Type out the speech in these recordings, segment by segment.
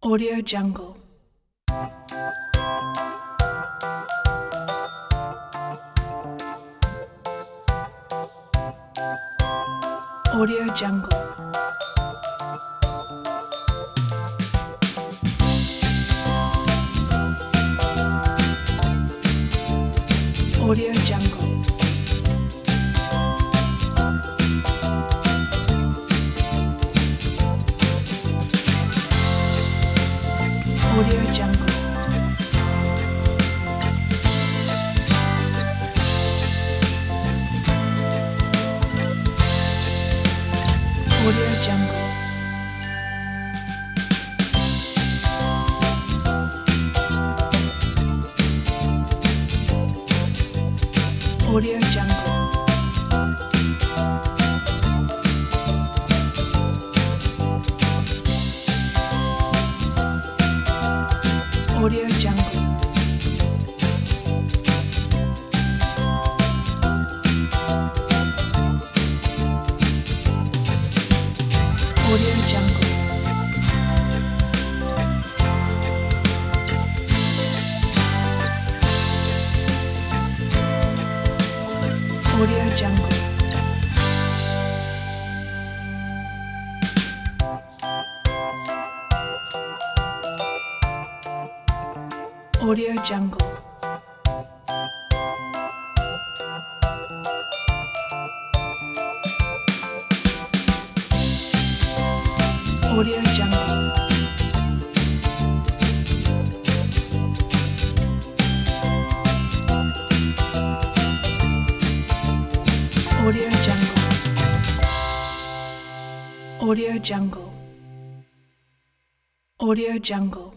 Audio Jungle. Audio Jungle. Audio Jungle. Audio Jungle. Audio Jungle. Audio Jungle. Audio Jungle. Audio Jungle. Audio Jungle. Audio Jungle. Audio Jungle. Audio Jungle. Audio Jungle. Audio Jungle.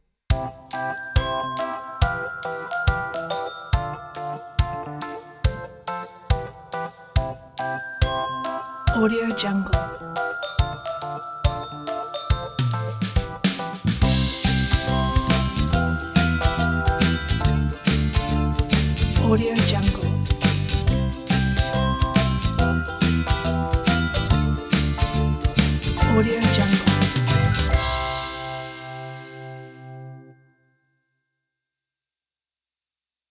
Audio Jungle. Audio Jungle. Audio Jungle.